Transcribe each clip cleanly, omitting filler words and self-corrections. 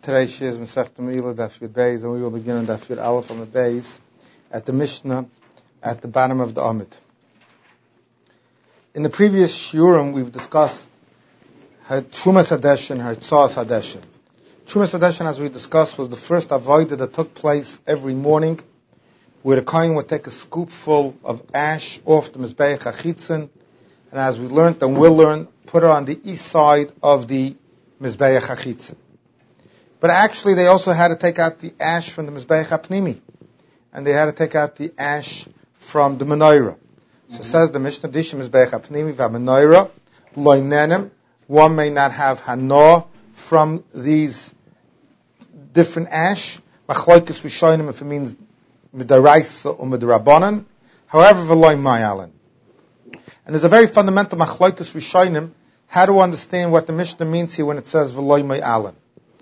Today's shir is Masechta Meila Daf Yud Beis, and we will begin on Daf Yud Aleph on the Beis at the Mishnah at the bottom of the Amud. In the previous shiurim, we've discussed Trumas Hadesh and Tza'as Hadesh. Trumas Hadesh, as we discussed, was the first avodah that took place every morning, where the kohen would take a scoopful of ash off the Mizbeach HaChitzon, and as we learned and will learn, put it on the east side of the Mizbeach HaChitzon. But actually, they also had to take out the ash from the Mizbeach HaPnimi, and they had to take out the ash from the menorah. So says the Mishnah, Dishim Mizbeach HaPnimi v'menorah loinenim. One may not have hana from these different ash. Machlokes Rishonim, if it means midaraisa or midarabanan. However, v'loy mayalan. And there's a very fundamental machlokes Rishonim how to understand what the Mishnah means here when it says v'loy mayalan.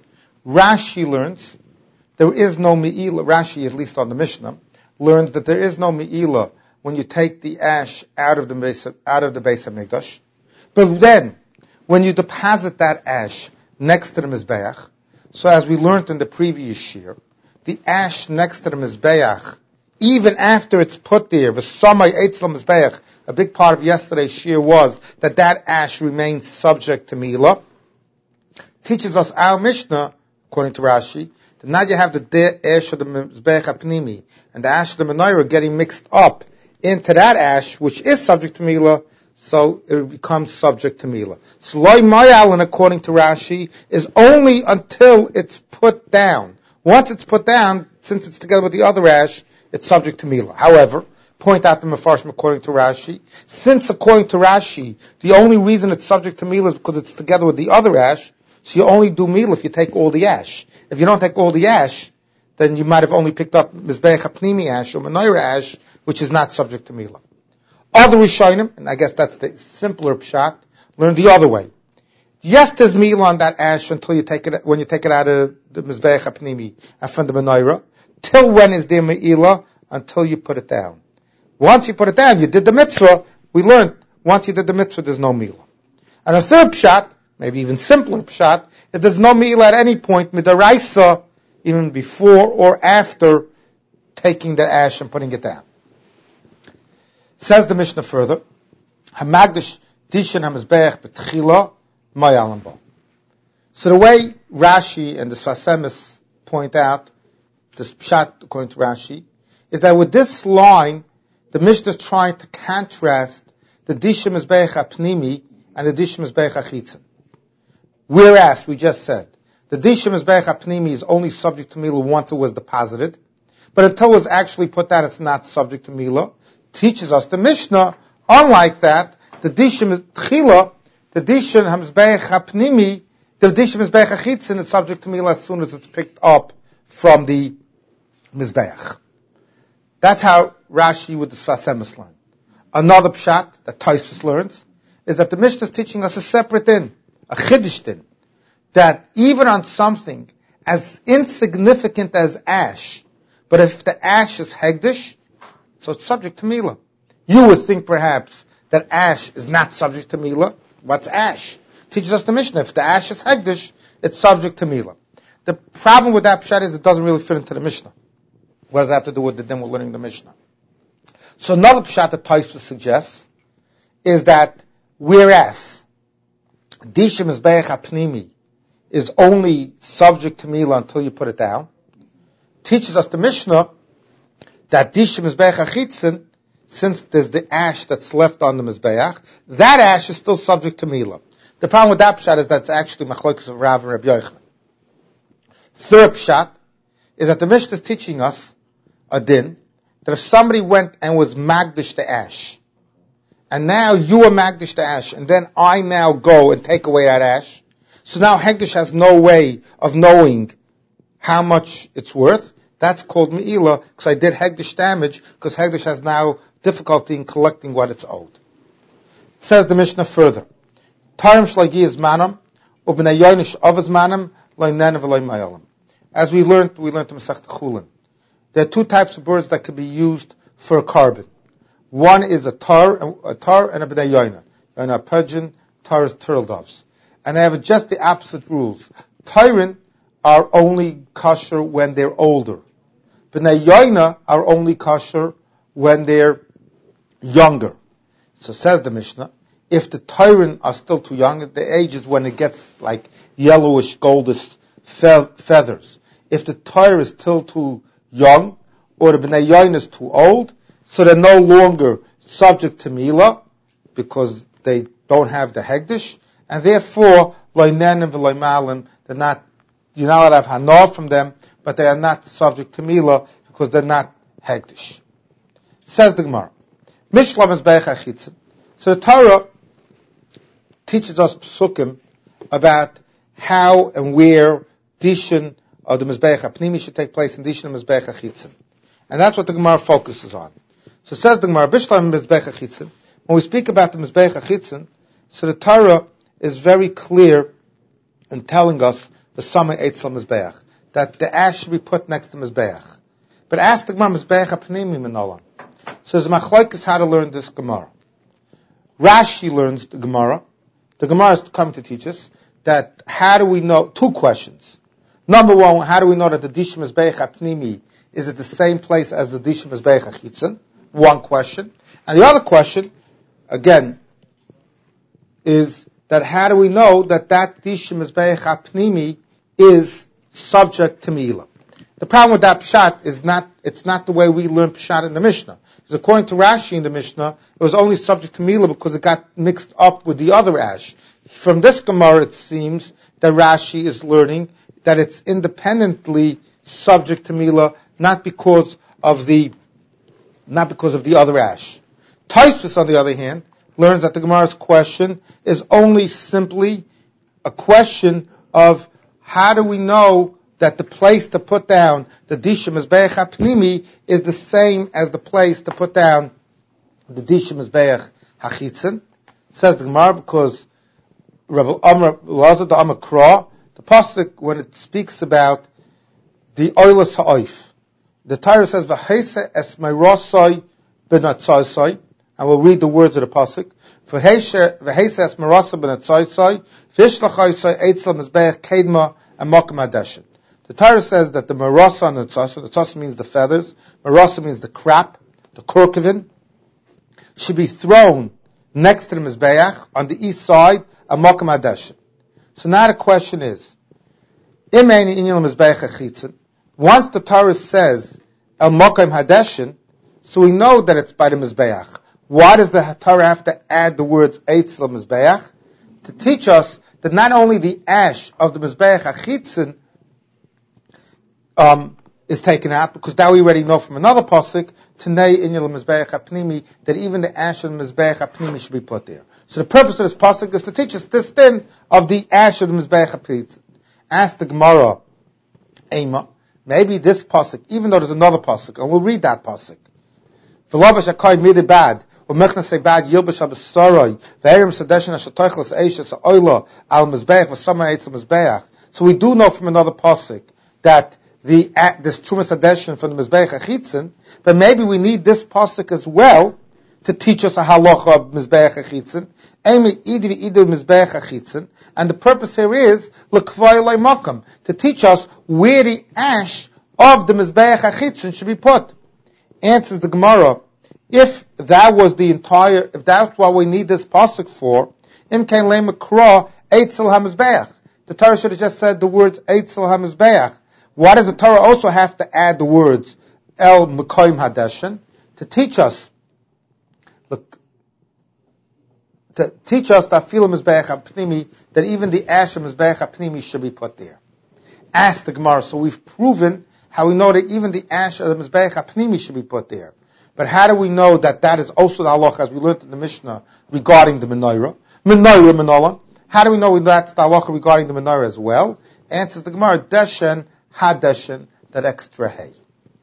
Rashi learns there is no me'ilah. Rashi, at least on the Mishnah, learns that there is no me'ilah when you take the ash out of the base of Mikdash. But then, when you deposit that ash next to the Mizbeach, so as we learned in the previous year, the ash next to the Mizbeach, even after it's put there, v'samay eitzel Mizbeach, a big part of yesterday's shir was that ash remains subject to me'ilah, teaches us our Mishnah, according to Rashi, that now you have the ash of the Mizbeach HaPnimi and the ash of the menorah getting mixed up into that ash, which is subject to me'ilah, so it becomes subject to me'ilah. So loy mayalan, according to Rashi, is only until it's put down. Once it's put down, since it's together with the other ash, it's subject to me'ilah. However, point out the Mefarshim according to Rashi, since according to Rashi, the only reason it's subject to me'ilah is because it's together with the other ash, so you only do meal if you take all the ash. If you don't take all the ash, then you might have only picked up Mizbeach HaPnimi ash or menorah ash, which is not subject to meal. Other Rishonim, and I guess that's the simpler pshat, learn the other way. Yes, there's meal on that ash until you take it, when you take it out of the Mizbeach HaPnimi and from the menorah. Till when is there me'ilah? Until you put it down. Once you put it down, you did the mitzvah. We learned, once you did the mitzvah, there's no me'ilah. And a third pshat, maybe even simpler pshat, that there's no me'ilah at any point, midaraisa, even before or after taking the ash and putting it down. Says the Mishnah further, Hamagdash dishin hamizbeach betchila mayalam bo. So the way Rashi and the Sfasemis point out, this pshat according to Rashi, is that with this line, the Mishnah is trying to contrast the dishim mizbeach hapnimi and the dishim mizbeach hachitzon. Whereas, we just said, the Dishim Mizbeach HaPnimi is only subject to Milah once it was deposited, but until it was actually put down, it's not subject to Milah. Teaches us the Mishnah, unlike that, the Dishim Tchila, the Dishim Mizbeach HaPnimi, the Dishim Mizbeach HaChitzon is subject to Milah as soon as it's picked up from the Mizbeach. That's how Rashi with the Sfasemis learn. Another pshat that Tosfos learns is that the Mishnah is teaching us a separate din, a chiddush din, that even on something as insignificant as ash, but if the ash is hegdish, so it's subject to milah. You would think perhaps that ash is not subject to milah. What's ash? Teaches us the Mishnah. If the ash is hegdish, it's subject to milah. The problem with that pshat is it doesn't really fit into the Mishnah. What does it have to do with the din we're learning the Mishnah? So another pshat that Tosfos suggests is that whereas Dishim Mizbeach HaPnimi is only subject to Milah until you put it down, teaches us the Mishnah that Dishim Mizbeach HaChitzon, since there's the ash that's left on the Mizbeach, that ash is still subject to Milah. The problem with that pshat is that it's actually machlokes of Rav and Rabbi Yochanan. Third pshat is that the Mishnah is teaching us a din, that if somebody went and was magdish the ash, and now you are magdish the ash, and then I now go and take away that ash. So now Hegdish has no way of knowing how much it's worth. That's called me'ilah, because I did Hegdish damage, because Hegdish has now difficulty in collecting what it's owed. Says the Mishnah further, Tarim shlagi is manam, ubnei yoinish avaz manam, loinen v'loy mayalam. As we learned in Masechta Chulin, there are two types of birds that can be used for a carbon. One is a tar and a b'nei yoina. And a pigeon, tar is turtle doves. And they have just the opposite rules. Tyrin are only kosher when they're older. B'nai Yoina are only kosher when they're younger. So says the Mishnah, if the Tyran are still too young, the age is when it gets like yellowish, goldish feathers. If the Tyre is still too young, or the B'nai Yoina is too old, so they're no longer subject to Mila, because they don't have the Hegdish, and therefore, Loinenim v'Loimalim, you're not allowed to have Hanor from them, but they are not subject to Mila, because they're not Hegdish. Says the Gemara, Mishla Mizbeach HaChitzon. So the Torah teaches us psukim about how and where Dishin of the Mizbeach HaPnimi should take place in Dishin of Mizbeach HaChitzon. And that's what the Gemara focuses on. So says the Gemara, Bishlam Mizbeach HaChitzon. When we speak about the Mizbeach HaChitzon, so the Torah is very clear in telling us the Samay Eitzel Mizbeach, that the ash should be put next to Mizbeach. But ask the Gemara, Mizbeach HaPnimi Minola. So there's machlokes how to learn this Gemara. Rashi learns the Gemara. The Gemara is coming to teach us that how do we know, two questions. Number one, how do we know that the Dishin Mizbeach HaPnimi is at the same place as the Dishin Mizbeach HaChitzon? One question. And the other question, again, is that how do we know that Dishin Mizbeach HaPnimi is subject to Mila? The problem with that pshat is it's not the way we learn pshat in the Mishnah. Because according to Rashi in the Mishnah, it was only subject to Mila because it got mixed up with the other ash. From this Gemara, it seems that Rashi is learning that it's independently subject to Mila, not because of the other ash. Tosfos, on the other hand, learns that the Gemara's question is only simply a question of how do we know that the place to put down the Dishin Mizbeach HaPnimi is the same as the place to put down the Dishin Mizbeach HaChitzon. Says the Gemara, because Rabbi Amar Lazar the Amakra, the pasuk when it speaks about the oilus ha'oif, the Torah says v'heise es meirosai b'natzaisai, and we'll read the words of the pasuk. V'heise es meirosai b'natzaisai v'ishlachaisai eitzel mizbeach kedma and mokem hadeshin. The Torah says that the merasa and the tzasa means the feathers, merasa means the crap, the kurkevin, should be thrown next to the mizbeach on the east side of mokem hadeshin. So now the question is, once the Torah says El Mokem Hadeshin, so we know that it's by the Mizbeach. Why does the Torah have to add the words Eitzel Mizbeach? To teach us that not only the ash of the Mizbeach HaChitzon is taken out, because now we already know from another pasuk, Tanei Inyal Mizbeach HaPnimi, that even the ash of the Mizbeach HaPnimi should be put there. So the purpose of this pasuk is to teach us this thing of the ash of the Mizbeach HaPnimi. Ask the Gemara, Ema, maybe this pasuk, even though there's another pasuk, and we'll read that pasuk. V'lavash akai midibad, v'mechna sebad yilbash abasarai, v'erim sadeshin ashatoichlas eishes ha'oila al mizbeach v'sama eitzel mizbeach. So we do know from another pasuk that this trumas sadeshin from the mizbeach hachitzin, but maybe we need this pasuk as well to teach us a halacha of mizbeach hachitzin. And the purpose here is to teach us where the ash of the Mizbeach HaChitzon should be put. Answers the Gemara, if that's what we need this pasuk for, the Torah should have just said the words Eitzel HaMizbeach. Why does the Torah also have to add the words El Mekoim Hadeshin to teach us that Filah Mizbeach HaPnimi, that even the ash of Mizbeach HaPnimi should be put there? Ask the Gemara. So we've proven how we know that even the ash of the Mizbeach HaPnimi should be put there. But how do we know that is also the halacha, as we learned in the Mishnah, regarding the menorah? Menorah. How do we know that's the halacha regarding the menorah as well? Answers the Gemara, Deshen, Hadeshen, that extra hay.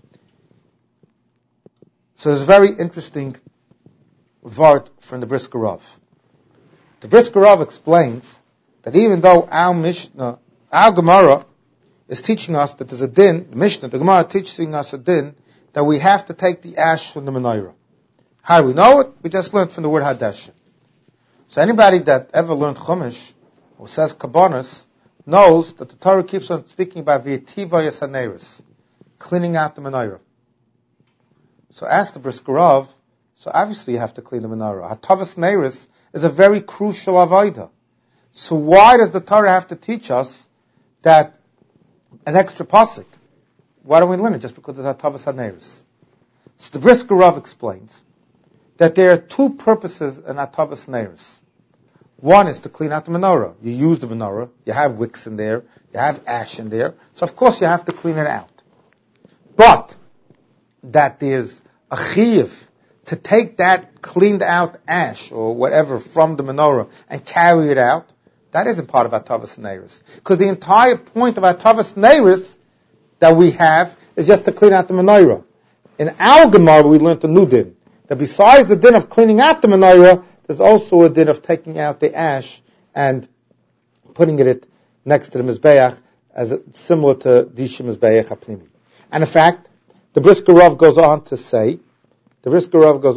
So there's a very interesting vart from the Brisker Rav. The Brisker Rav explains that even though our Gemara is teaching us that there's a din, the Gemara teaching us a din, that we have to take the ash from the menorah. How do we know it? We just learned from the word Hadeshin. So anybody that ever learned Chumash, or says Kabbanas, knows that the Torah keeps on speaking about v'yetiva yasaneris, cleaning out the menorah. So ask the Brisker Rav, so obviously you have to clean the menorah. Hatavas Neiris is a very crucial avodah. So why does the Torah have to teach us that an extra pasuk? Why don't we learn it just because it's Hatavas Neiris? So the Brisker Rav explains that there are two purposes in Hatavas Neiris. One is to clean out the menorah. You use the menorah, you have wicks in there, you have ash in there, so of course you have to clean it out. But that there's a chiyuv to take that cleaned out ash or whatever from the menorah and carry it out, that isn't part of Hatavas Neiris. Because the entire point of Hatavas Neiris that we have is just to clean out the menorah. In our Gemara, we learned a new din, that besides the din of cleaning out the menorah, there's also a din of taking out the ash and putting it next to the Mizbeach, similar to Disha Mizbeach HaPnimi. And in fact, the Brisker Rav goes on to say that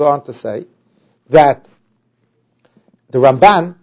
the Ramban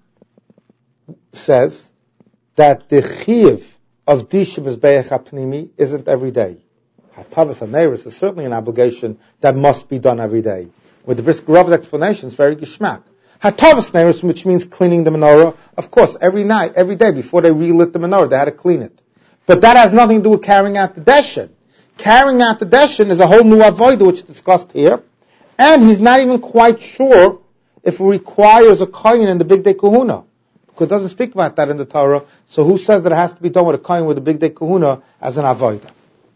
says that the chiyuv of Disha Mizbeach HaPnimi isn't every day. Hatavas Neiris is certainly an obligation that must be done every day. With the Brisker Rav's explanation, it's very geschmack. Hatavas Neiris, which means cleaning the menorah, of course, every day before they relit the menorah, they had to clean it. But that has nothing to do with carrying out the deshen. Carrying out the deshen is a whole new avodah which is discussed here, and he's not even quite sure if it requires a kohen in the Big Day Kahuna, because it doesn't speak about that in the Torah. So who says that it has to be done with a kohen with the Big Day Kahuna as an avodah?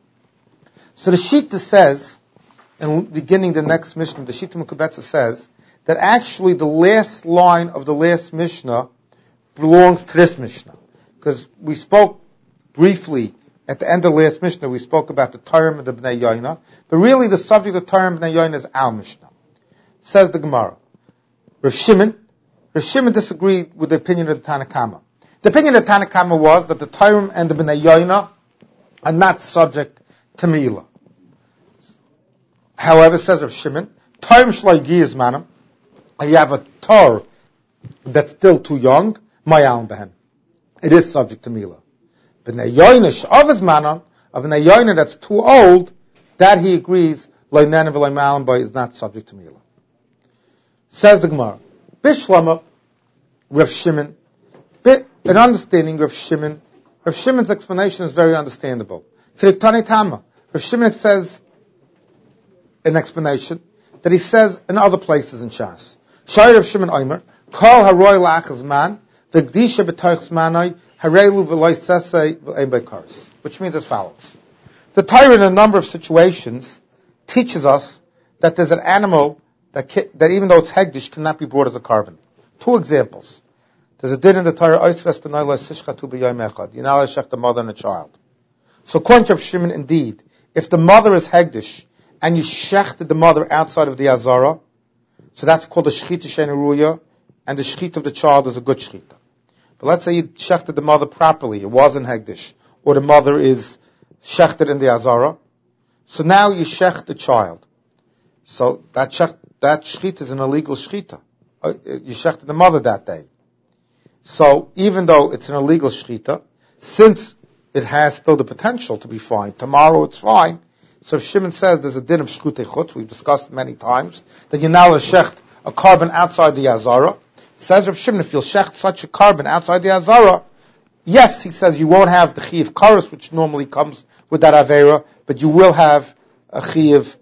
So the Shita says, and beginning the next Mishnah, the Shita Mekubetza says that actually the last line of the last Mishnah belongs to this Mishnah, because we spoke briefly at the end of the last Mishnah, we spoke about the Torah and the Bnei Yoina, but really the subject of Torah and Bnei Yoina is our Mishnah. Says the Gemara, Rav Shimon disagreed with the opinion of the Tanna Kama. The opinion of the Tanna Kama was that the Torah and the Bnei Yoina are not subject to Milah. However, says Rav Shimon, Torah Shloi Giyaz Manam, if you have a Torah that's still too young, Mayal Behem. It is subject to Milah. B'nei Yoina Sh'avaz Manan, a B'nei Yoina that's too old, that he agrees, Loi Nenev Loi Malan Boy is not subject to Milah. Says the Gemara, Bishlama, Rav Shimon, an understanding Rav Shimon's explanation is very understandable. Fidiktani Tama, Rav Shimon says an explanation that he says in other places in Shas. Shai Rav Shimon Omer, Kol Haroy La'achaz Man, V'gdisha B'toich Zmanoi, Harelu V'loi Sesei V'ein Beikaris, which means as follows. The Torah in a number of situations teaches us that there's an animal that even though it's hegdish cannot be brought as a carbon. Two examples. There's a din in the Torah, Oisves B'noi Lo Sishchatu B'yom Echad. You're not allowed to shech the mother and the child. So according to Rav Shimon, indeed, if the mother is hegdish and you shechted the mother outside of the Azara, so that's called the Shechita Sheneruya, and the Shechita of the child is a good Shechita. But let's say you shechted the mother properly, it wasn't hegdish, or the mother is shechted in the Azara, so now you shech the child. So that Shechita is an illegal Shechita. You shechted the mother that day. So even though it's an illegal Shechita, since it has still the potential to be fine, tomorrow it's fine, so Shimon says there's a din of shchutei chutz, we've discussed many times, that you're not allowed to shecht a carbon outside the Azara. Says Rav Shimon, if you'll shecht such a carbon outside the Azara, yes, he says you won't have the chiyuv karos, which normally comes with that avera, but you will have a chiyuv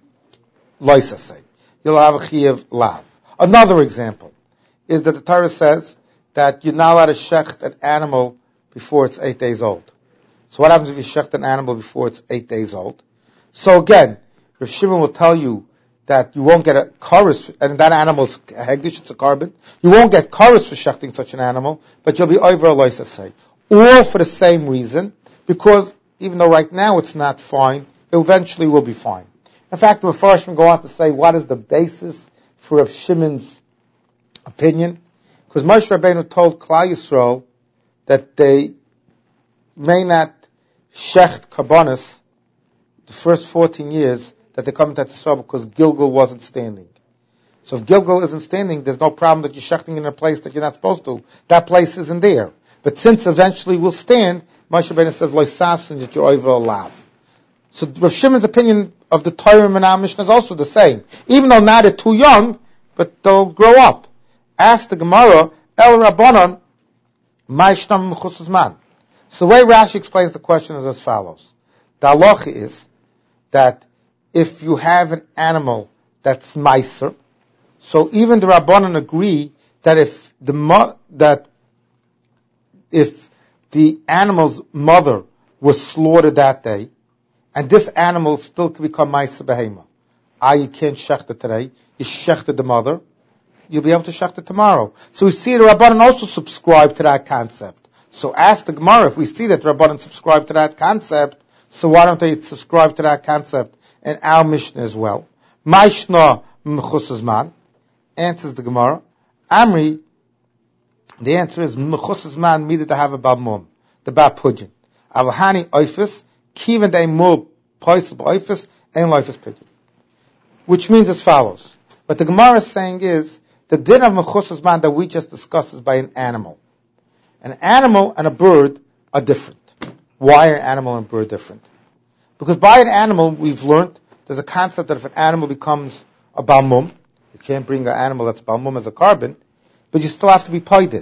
loisasei. You'll have a chiyuv lav. Another example is that the Torah says that you're not allowed to shecht an animal before it's 8 days old. So what happens if you shecht an animal before it's 8 days old? So again, Rav Shimon will tell you that you won't get a chorus, and that animal's hegdish, it's a carbon. You won't get chorus for shechting such an animal, but you'll be over a loisasei. All for the same reason, because even though right now it's not fine, it eventually will be fine. In fact, the Mefarshim go on to say what is the basis for Rav Shimon's opinion, because Moshe Rabbeinu told Klal Yisrael that they may not shecht karbonos the first 14 years that they come into Yisrael because Gilgal wasn't standing. So if Gilgal isn't standing, there's no problem that you're shechting in a place that you're not supposed to. That place isn't there. But But since eventually we'll stand, Moshe Rabbeinu says, Lo sasun that you're over lav. So Rav Shimon's opinion of the Torah and our Mishnah is also the same. Even though now they're too young, but they'll grow up. Ask the Gemara, El Rabbanon, Ma'ishnam Mechusas Man. So the way Rashi explains the question is as follows. The halacha is that if you have an animal that's meiser, so even the Rabbanon agree that if the animal's mother was slaughtered that day, and this animal still can become meiser behema. You can't shecht it today. You shechted the mother. You'll be able to shecht it tomorrow. So we see the Rabbanon also subscribe to that concept. So ask the Gemara, if we see that the Rabbanon subscribe to that concept, so why don't they subscribe to that concept in our Mishnah as well? Ma'ishna mechusas man. Answers the Gemara. Amri, the answer is mechusas man needed to have a balmum, the bapudjin. Avahani oifis, kiven de mul poisel oifis, and oifis pidgin. Which means as follows. What the Gemara is saying is, the din of mechusas man that we just discussed is by an animal. An animal and a bird are different. Why are an animal and a bird different? Because by an animal, we've learned, there's a concept that if an animal becomes a balmum, you can't bring an animal that's balmum as a carbon, but you still have to be paided.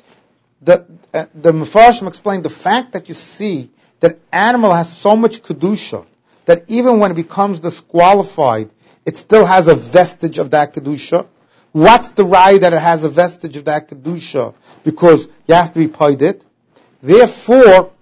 The Mefarshim explained the fact that you see that animal has so much kedusha that even when it becomes disqualified, it still has a vestige of that kedusha. What's the raya that it has a vestige of that kedusha? Because you have to be paided. Therefore,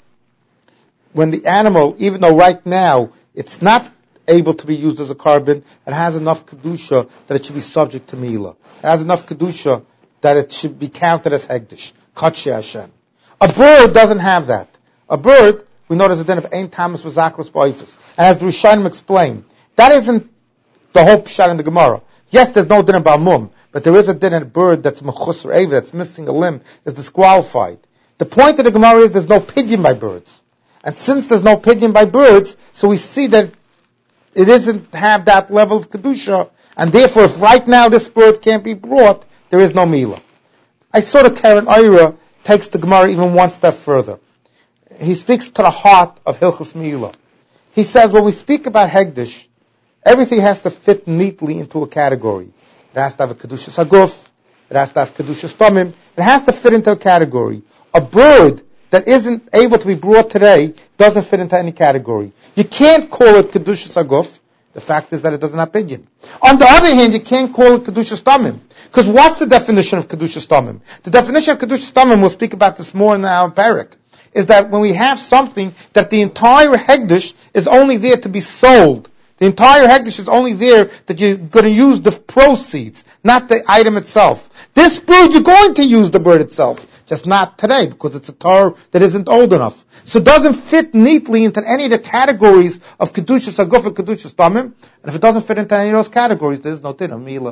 when the animal, even though right now it's not able to be used as a carbon, it has enough kedusha that it should be subject to milah. It has enough kedusha that it should be counted as hegdish. Katshe Hashem. A bird doesn't have that. A bird, we know there's a din of ein tamas v'zakros ba'ifus. And as the Rishonim explained, that isn't the whole pshat in the Gemara. Yes, there's no din in balmum, but there is a din in a bird that's mechus or eva, that's missing a limb, is disqualified. The point of the Gemara is there's no pidyon by birds. And since there's no pidyon by birds, so we see that it doesn't have that level of kedusha, and therefore if right now this bird can't be brought, there is no milah. I saw the Karen Oira takes the Gemara even one step further. He speaks to the heart of Hilchos Milah. He says when we speak about Hegdish, everything has to fit neatly into a category. It has to have a Kedushas Haguf, it has to have Kedushas Tomim, it has to fit into a category. A bird that isn't able to be brought today doesn't fit into any category. You can't call it Kedushas Haguf. The fact is that it doesn't have pidyon. On the other hand, you can't call it Kedushas Tamim. Because what's the definition of Kedushas Tamim? The definition of Kedushas Tamim, we'll speak about this more in our parak, is that when we have something that the entire Hegdish is only there to be sold. The entire Hegdish is only there that you're going to use the proceeds, not the item itself. This bird, you're going to use the bird itself. Just not today, because it's a Torah that isn't old enough. So it doesn't fit neatly into any of the categories of Kedushas Haguf and Kedushas Tamim. And if it doesn't fit into any of those categories, there's no din of milah.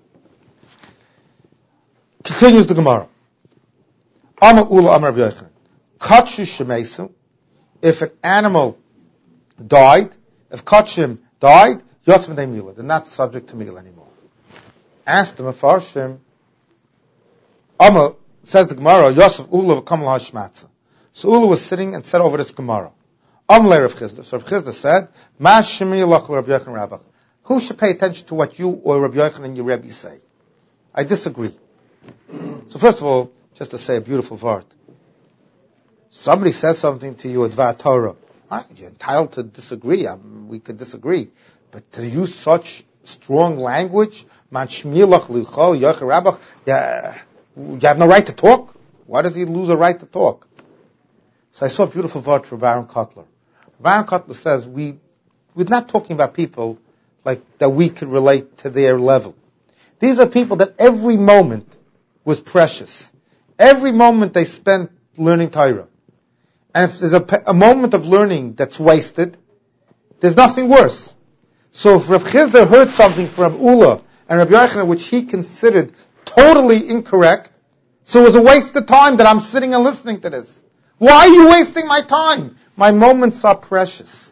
Continues the Gemara. Amar Ula Amar Rabbi Yochanan. Katshu Shemesu. If an animal died, if Katshim died, Yotzim Dei Milah. They're not subject to milah anymore. Ask the Mefarshim. Amar, says the Gemara, Yosef Ula v'kamal hashmatza. So Ula was sitting and said over this Gemara. Amle Rav Chizda. So Rav Chizda said, Ma shemi lach Rabbi Yochanan Rabbach. Who should pay attention to what you or Rabbi Yochanan and your Rebbe say? I disagree. So first of all, just to say a beautiful word. Somebody says something to you at Dvar Torah. You're entitled to disagree. We could disagree. But to use such strong language, Man shemi lach Rabbi Yochanan Rabbach, you have no right to talk? Why does he lose a right to talk? So I saw a beautiful word from Baron Kotler. Baron Kotler says, we're not talking about people like that we could relate to their level. These are people that every moment was precious. Every moment they spent learning Torah. And if there's a moment of learning that's wasted, there's nothing worse. So if Rav Chizda heard something from Ula and Rabbi Yochanan which he considered totally incorrect, so it was a waste of time that I'm sitting and listening to this. Why are you wasting my time? My moments are precious.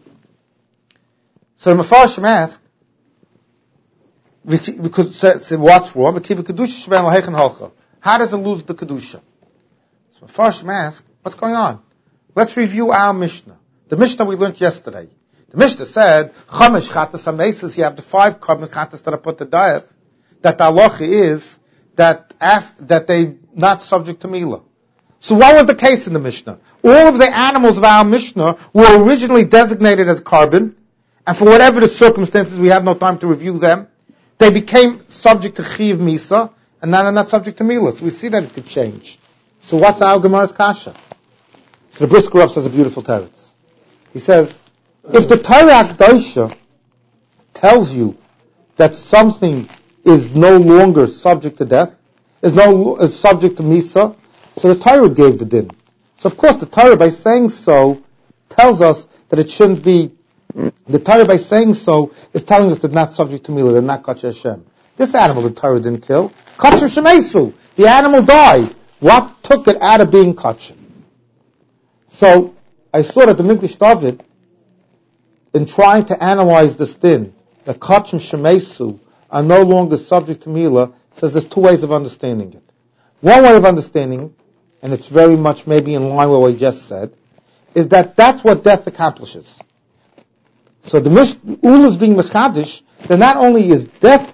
So the Mefarshim ask, because say what's wrong? How does it lose the Kedusha? So Mefarshim ask, what's going on? Let's review our Mishnah. The Mishnah we learned yesterday. The Mishnah said, Chamesh Chatas HaMesis, you have the 5 carbon Chatas that are put to death, that the halacha is that they not subject to Milah. So what was the case in the Mishnah? All of the animals of our Mishnah were originally designated as carbon, and for whatever the circumstances, we have no time to review them, they became subject to Chiv Misa, and now they're not subject to Milah. So we see that it did change. So what's our Gemara's kasha? So the Brisker Rav says a beautiful teretz. He says, if the Torah Akdosha tells you that something is no longer subject to death, is subject to Misa, so the Torah gave the din. So of course the Torah, by saying so, tells us that it shouldn't be, the Torah by saying so is telling us that not subject to Milah, they're not Kach Hashem. This animal the Torah didn't kill. Kach Shemesu. The animal died. What took it out of being Kach? So I saw that the Mikdash David, in trying to analyze this din, the Kach Shemesu are no longer subject to Milah, says there's 2 ways of understanding it. One way of understanding, and it's very much maybe in line with what we just said, is that that's what death accomplishes. So the Ula is being mechadish, that not only is death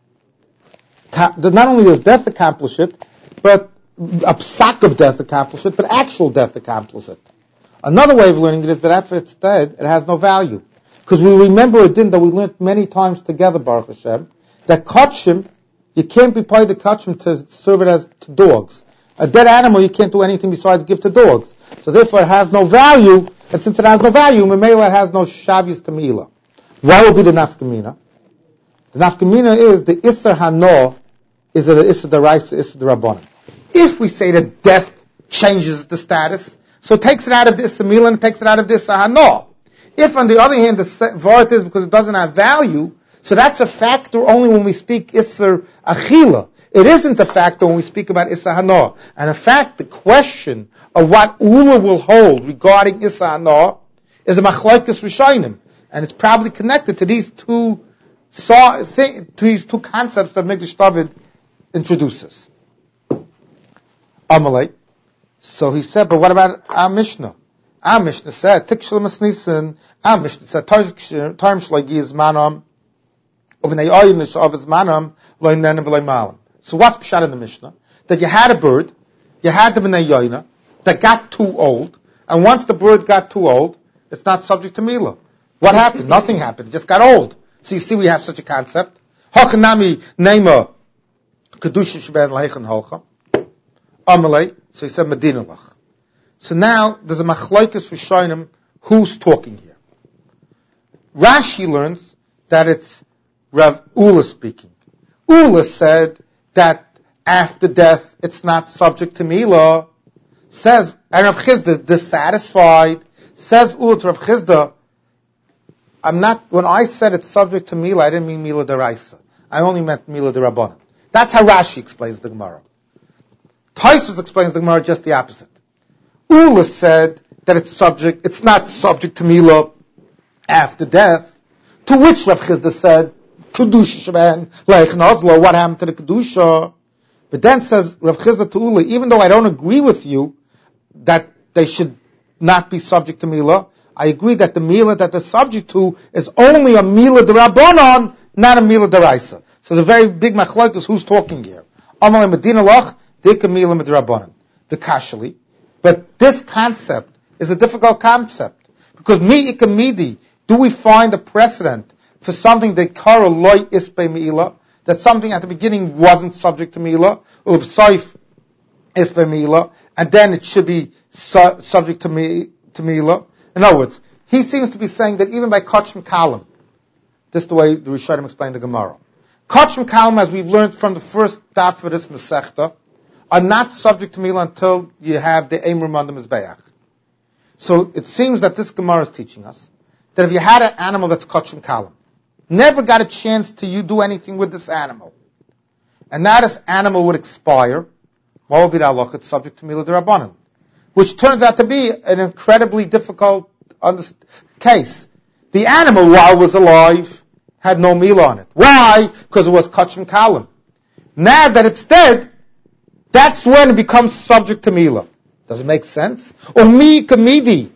accomplish it, but a psak of death accomplish it, but actual death accomplishes it. Another way of learning it is that after it's dead, it has no value. Because we remember a din that we learned many times together, Baruch Hashem, that kachim, you can't be paid the kachim to serve it as to dogs. A dead animal, you can't do anything besides give to dogs. So therefore it has no value, and since it has no value, Memela it has no shavius to Milah. What will be the nafkamina? The nafkamina is the Isser Hano is the Isser Daraisa, Isser Darabanan. If we say that death changes the status, so it takes it out of the Isser Milah and it takes it out of the Isser Hano. If on the other hand the Vart is because it doesn't have value, so that's a factor only when we speak Isser Achila. It isn't a factor when we speak about Issa Hana. And in fact, the question of what Ula will hold regarding Issa Hana is a machlokes rishonim. And it's probably connected to these two concepts that Mikdash David introduces. Amalei. So he said, but what about our Mishnah? Our Mishnah said, Tikshel Masnisin, our Mishnah said, Tarm Shlagi is Manam, Ubnei Oyin Nishav is Manam, Loy Nenem V'loy Malam. So what's Pshat in the Mishnah? That you had a bird, you had the B'nai Yoina, that got too old, and once the bird got too old, it's not subject to Milah. What happened? Nothing happened. It just got old. So you see we have such a concept. Hachanami Neima Kedusha Sheben Leichen Holcha. Amalei. So he said Medina Lach. So now there's a machlokes rishonim who's talking here. Rashi learns that it's Rav Ula speaking. Ula said that after death it's not subject to Milah. Says, and Rav Chizda dissatisfied, says Ula to Rav Chizda, when I said it's subject to Milah, I didn't mean Milah deraisa. I only meant Milah derabanan. That's how Rashi explains the Gemara. Tosfos explains the Gemara just the opposite. Ula said that it's not subject to Milah after death, to which Rav Chizda said, Kedusha Sheben, Leich Nozlo, what happened to the Kedusha? But then says Rav Chizda to Ula, even though I don't agree with you that they should not be subject to Milah, I agree that the Milah that they're subject to is only a Milah d'Rabbanan, not a Milah d'Raisa. So the very big machlokes who's talking here. Amalei Medina Lach, Dika Milah d'Rabbanan. The Kashali. But this concept is a difficult concept. Because mi'ika midi, do we find a precedent for something that kara loy ispe mi'ila, that something at the beginning wasn't subject to mi'ila, or b'saif ispe mi'ila, and then it should be subject to mi'ila? In other words, he seems to be saying that even by kachim kalim, this is the way the Rishonim explained the Gemara. Kachim kalim, as we've learned from the first daf for this Masechta, are not subject to mi'ila until you have the Eimer on the Mizbeach. So it seems that this Gemara is teaching us that if you had an animal that's kachim kalim, never got a chance to you do anything with this animal, and now this animal would expire, what would be the halach? It's subject to Milah d'Rabbanan, which turns out to be an incredibly difficult case. The animal, while it was alive, had no Milah on it. Why? Because it was kachim kalim. Now that it's dead, that's when it becomes subject to Milah. Does it make sense? Umi kamidi.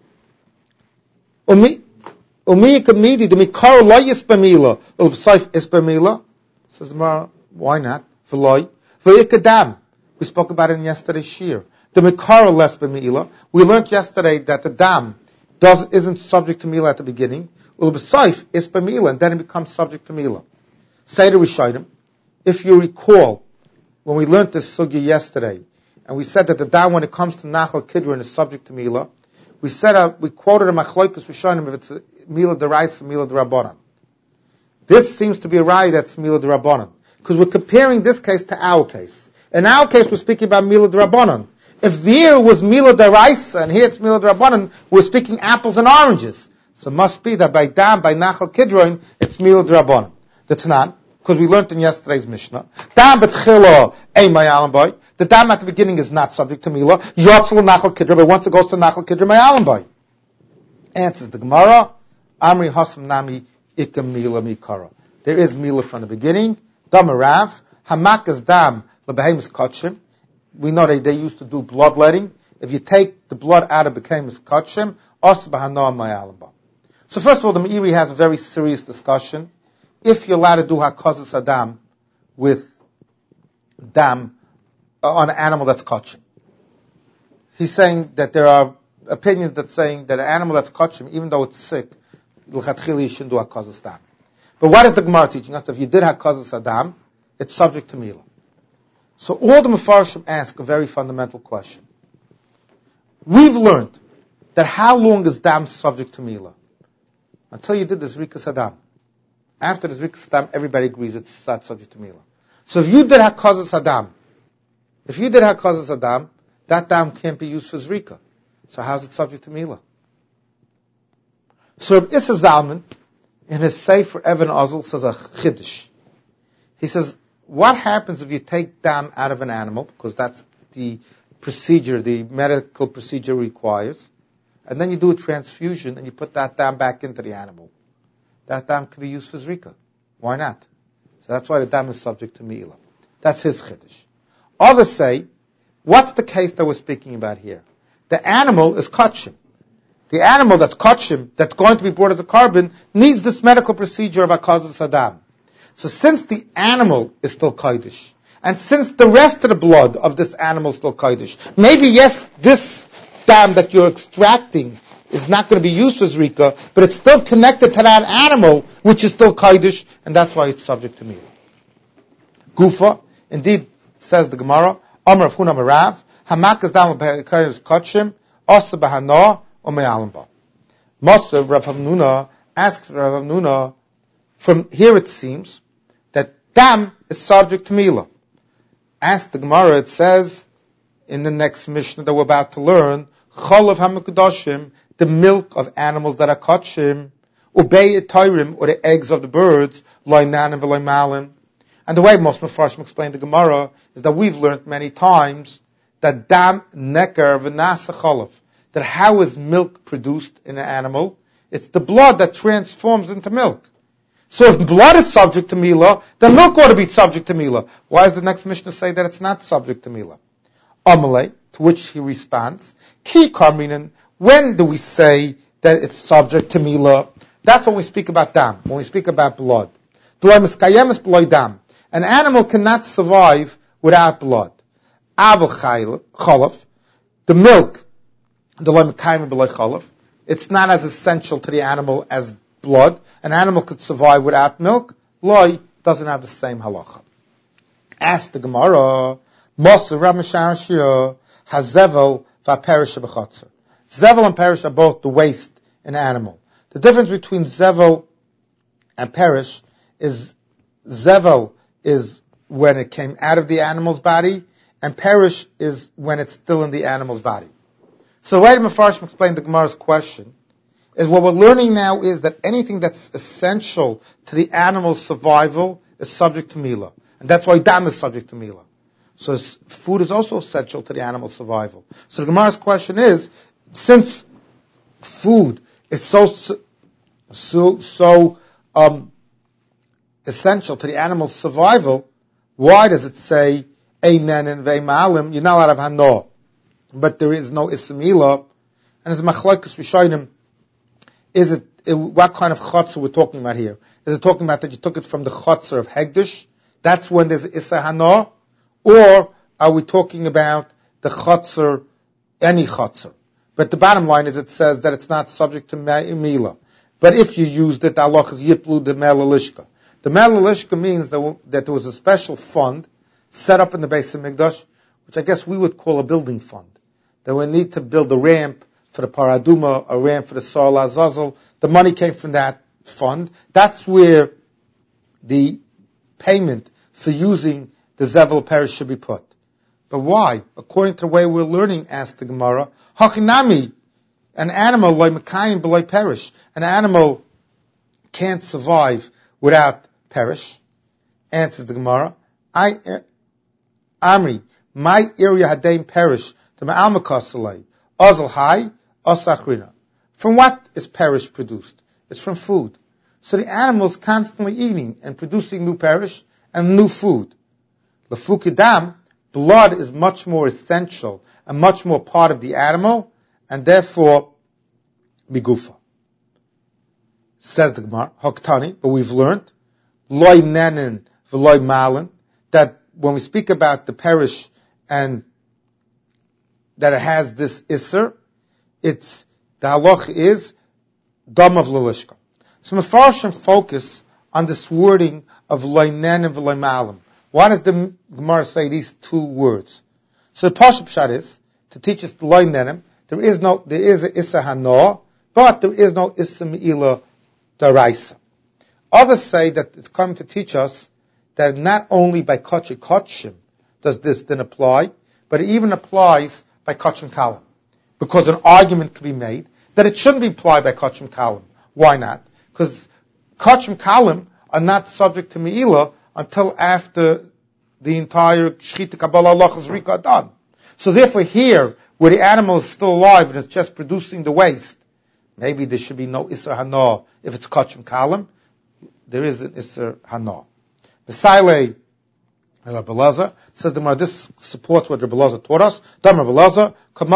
The mikar lo yispamila. Ulb'saif ispamila. Says the Gemara, why not? V'loy. V'yikadam. We spoke about it in yesterday's shir. The mikar les b'mila. We learned yesterday that the dam isn't subject to mila at the beginning. Ulb'saif ispamila, and then it becomes subject to mila. Say to Rishayim, if you recall, when we learned this sugya yesterday, and we said that the dam, when it comes to Nachal Kidron, is subject to mila, we quoted a Machloikus Rishayim if it's a mila deraisa, mila derabanan. This seems to be a raya that's mila derabanan, because we're comparing this case to our case. In our case, we're speaking about mila derabanan. If there was mila deraisa and here it's mila derabanan, we're speaking apples and oranges. So it must be that by Nachal Kidron, it's mila derabanan. The Tanan, because we learned in yesterday's Mishnah, dam betchila ein mayalim boy. The dam at the beginning is not subject to mila. Yotzal Nachal Kidron, but once it goes to Nachal Kidron, mayalim boy. Answers the Gemara, Amri Hasam Nami Ikam Mila Mikara. There is mila from the beginning. Dam Rav, Hamakas Dam Lebehemus Kachim. We know that they used to do bloodletting. If you take the blood out of Behemus Kachim, Os Bahanoa Mayalim boy. So first of all, the Meiri has a very serious discussion. If you're allowed to do hakazas adam with dam on an animal that's kachim. He's saying that there are opinions that saying that an animal that's kachim, even though it's sick, l'chatchili you shouldn't do hakazas adam. But what is the Gemara teaching us? If you did hakazas adam, it's subject to mila. So all the Mefarshim ask a very fundamental question. We've learned that how long is dam subject to mila? Until you did the zrikas adam. After the Zrikas Adam, everybody agrees it's not subject to Mila. So if you did HaKazas Adam, that dam can't be used for Zrika. So how's it subject to Mila? So Reb Issa Zalman, in his Sefer Evan Ozel, says a Chiddush. He says, what happens if you take dam out of an animal, because that's the procedure, the medical procedure requires, and then you do a transfusion and you put that dam back into the animal? That dam can be used for Zrika. Why not? So that's why the dam is subject to Mila. That's his Chiddush. Others say, what's the case that we're speaking about here? The animal is kachim. The animal that's kachim, that's going to be brought as a carbon, needs this medical procedure of hakazas adam. So since the animal is still kaidish, and since the rest of the blood of this animal is still kaidish, maybe yes, this dam that you're extracting is not going to be used for Zrika, but it's still connected to that animal, which is still Kaidish, and that's why it's subject to Mila. Gufa, indeed, says the Gemara, Amar Avchuna Marav, Hamakas Dam L'Kaidish Kachim, Osa Bahanoa, or Me'alim Ba. Mosav Rav Hamnuna asks Rav Hamnuna, from here it seems that dam is subject to Mila. Ask the Gemara, it says in the next Mishnah that we're about to learn, Cholav HaMekudashim, the milk of animals that are kachim, ubei etoirim, or the eggs of the birds, loinanim v'loimalim. And the way most Mefarshim explain the Gemara is that we've learned many times that dam nekar v'nasa cholav, that how is milk produced in an animal? It's the blood that transforms into milk. So if blood is subject to Mila, then milk ought to be subject to Mila. Why does the next Mishnah say that it's not subject to Mila? Amalei, to which he responds, Ki karminen, when do we say that it's subject to Mila? That's when we speak about dam, when we speak about blood. Dam. An animal cannot survive without blood. Aval cholaf, the milk, it's not as essential to the animal as blood. An animal could survive without milk. Loi doesn't have the same halacha. Ask the Gemara, Moser Ramashashia Hazevel Vaperish B'chotzer. Zevel and Perish are both the waste in an animal. The difference between Zevel and Perish is Zevel is when it came out of the animal's body, and Perish is when it's still in the animal's body. So the way the Mefarshim explained the Gemara's question is what we're learning now is that anything that's essential to the animal's survival is subject to Mila. And that's why dam is subject to Mila. So food is also essential to the animal's survival. So the Gemara's question is, since food is so essential to the animal's survival, why does it say Einen and Veimalim? You're not allowed to have Hanoah. but there is no Ismila, and as Machlokes Rishonim, what kind of chotzer we're talking about here? Is it talking about that you took it from the chotzer of Hegdish? That's when there's Issa Hana? Or are we talking about the chotzer, any chotzer? But the bottom line is it says that it's not subject to Mila. But if you used it, the halach is Yiplu de Melalishka. The Melalishka means that there was a special fund set up in the Beis Hamikdash, which I guess we would call a building fund. That we need to build a ramp for the Paraduma, a ramp for the Sar Azazel. The money came from that fund. That's where the payment for using the Zevel Perish should be put. But why? According to the way we're learning, asked the Gemara, Hachinami, an animal like Mekayim b'loi perish. An animal can't survive without perish. Answers the Gemara, Amri, my area hadaim perish, the ma'almakasalei, ozal hai, osachrina. From what is perish produced? It's from food. So the animal is constantly eating and producing new perish and new food. Lefukidam, blood is much more essential and much more part of the animal, and therefore, migufa. Says the Gemara, Hoktani, but we've learned, loy nenin v'loy malin, that when we speak about the perish and that it has this isser, it's, the halach is, dam of lalishka. So Mefarshim focus on this wording of loy nenin v'loy malin. Why does the Gemara say these two words? So the Pashup Pshat is, to teach us the loy nenim, there is a Issa Hana, but there is no Issa Me'ila Daraisa. Others say that it's coming to teach us that not only by Kachim Kachim does this then apply, but it even applies by Kachim Kalim. Because an argument could be made that it shouldn't be applied by Kachim Kalim. Why not? Because Kachim Kalim are not subject to Me'ila until after the entire Shechita Kabbalah Allah is Rika done. So therefore here, where the animal is still alive and it's just producing the waste, maybe there should be no Isser Hana if it's Kachim Kalim. There is an Isser Hana. B'sailei Rabbi Elazar says the Gemara, this supports what Rabbi Elazar taught us. Dam Rabbi Elazar,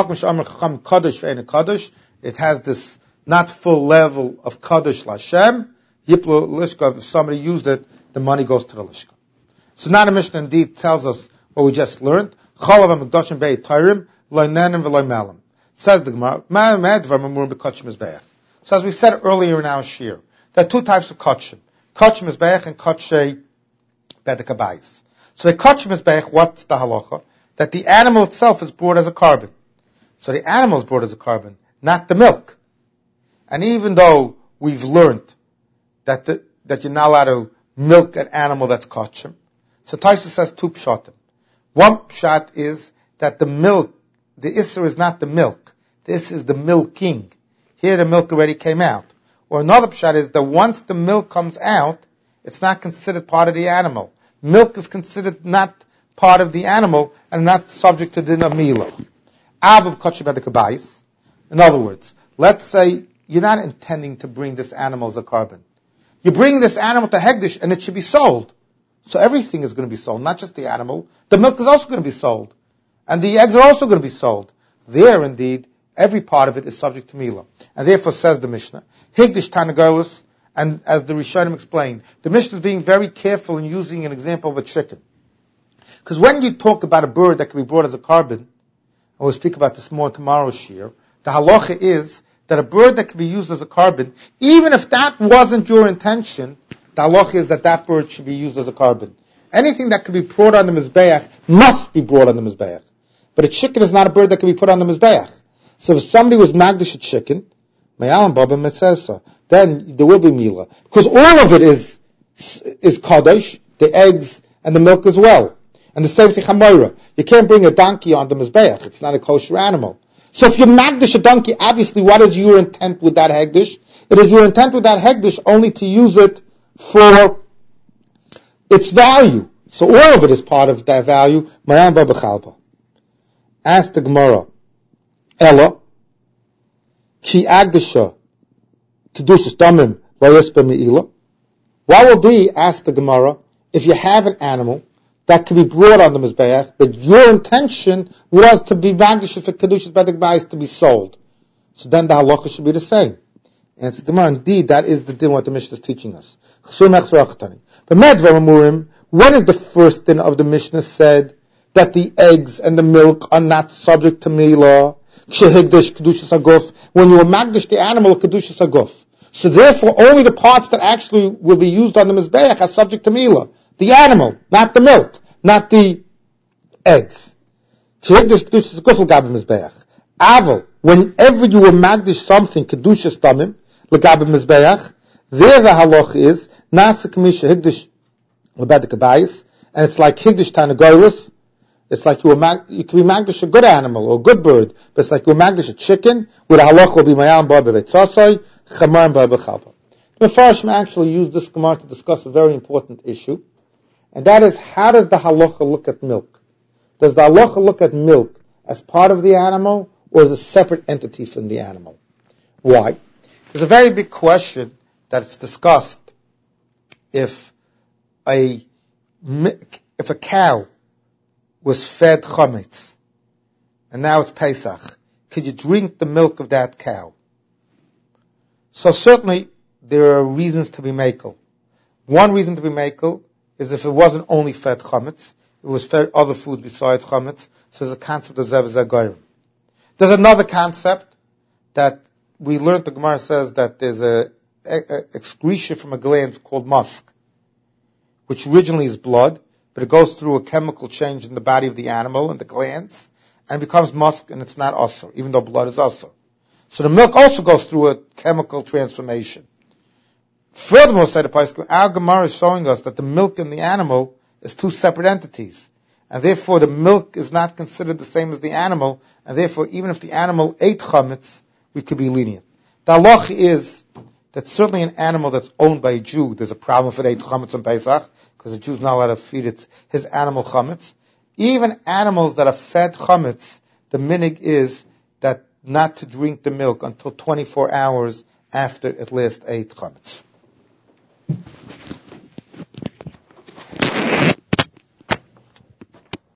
it has this not full level of Kaddish Lashem. Yiplu Lishka, if somebody used it, the money goes to the Lishka. So now the Mishnah indeed tells us what we just learned. Chalav HaMikdashim B'ei Tayrim, Lo Nenim V'lo Malam. Says the Gemara, so as we said earlier in our shir, there are two types of kachim. Kachim Mizbeach and Kachim Bedek Habayis. So a Kachim Mizbeach, what's the halacha? That the animal itself is brought as a carbon. So the animal is brought as a carbon, not the milk. And even though we've learned that you're not allowed to milk an animal that's kachim, so Taisa says two pshatim. One pshat is that the milk, the isser is not the milk. This is the milking. Here the milk already came out. Or another pshat is that once the milk comes out, it's not considered part of the animal. Milk is considered not part of the animal and not subject to din of mila. In other words, let's say you're not intending to bring this animal as a carbon. You bring this animal to Hegdish and it should be sold. So everything is going to be sold, not just the animal. The milk is also going to be sold. And the eggs are also going to be sold. There, indeed, every part of it is subject to Mila. And therefore, says the Mishnah, Higdish Tanagolis, and as the Rishonim explained, the Mishnah is being very careful in using an example of a chicken. Because when you talk about a bird that can be brought as a carbon, and we'll speak about this more tomorrow's shir, the halacha is that a bird that can be used as a carbon, even if that wasn't your intention, the halacha is that bird should be used as a carbon. Anything that can be brought on the Mizbeach must be brought on the Mizbeach. But a chicken is not a bird that can be put on the Mizbeach. So if somebody was magdish a chicken, then there will be Mila. Because all of it is Kaddish, the eggs and the milk as well. And the same thing Chamoira. You can't bring a donkey on the Mizbeach. It's not a kosher animal. So if you magdish a donkey, obviously what is your intent with that hegdish? It is your intent with that hegdish only to use it for its value. So all of it is part of that value. Ask the Gemara, Ella, ki agdasha, kedushas damim, vayispa me'ila. What will be, ask the Gemara, if you have an animal that can be brought on the Mizbeach, but your intention was to be magdish for Kedushas Bedek Bayis to be sold. So then the halacha should be the same. And it's the Gemara, indeed, that is the din what the Mishnah is teaching us. But when is the first din of the Mishnah said that the eggs and the milk are not subject to Milah? When you were magdish the animal, Kedushas Aguf. So therefore, only the parts that actually will be used on the Mizbeach are subject to Milah. The animal, not the milk, not the eggs. Aval, whenever you were magdish something, Kedushas Tamim, L'gabe Mizbeach, there the halach is, Nasa Kamisha Higdish L'bedek Bayis, and it's like Higdish Tanagoyus. It's like you can be magdish a good animal or a good bird, but it's like you magdish a chicken, where the halach will be Mayam Ba Bevetzasai, Chamar Ba Bechalba. The Mefarshim actually used this Gemara to discuss a very important issue, and that is, how does the halacha look at milk? Does the halacha look at milk as part of the animal, or as a separate entity from the animal? Why? There's a very big question that's discussed if a cow was fed chametz, and now it's Pesach, could you drink the milk of that cow? So certainly there are reasons to be makel. One reason to be makel is if it wasn't only fed chametz, it was fed other foods besides chametz, so there's a concept of zev zagayim. There's another concept that we learned, the Gemara says that there's a excretion from a gland called musk, which originally is blood, but it goes through a chemical change in the body of the animal and the glands, and it becomes musk, and it's not asur, even though blood is asur. So the milk also goes through a chemical transformation. Furthermore, said the Paiskim, our Gemara is showing us that the milk and the animal is two separate entities, and therefore the milk is not considered the same as the animal, and therefore even if the animal ate chametz, we could be lenient. The halach is that certainly an animal that's owned by a Jew, there's a problem if it ate chametz on Pesach, because a Jew's not allowed to feed his animal chametz. Even animals that are fed chametz, the minig is that not to drink the milk until 24 hours after it last ate chametz.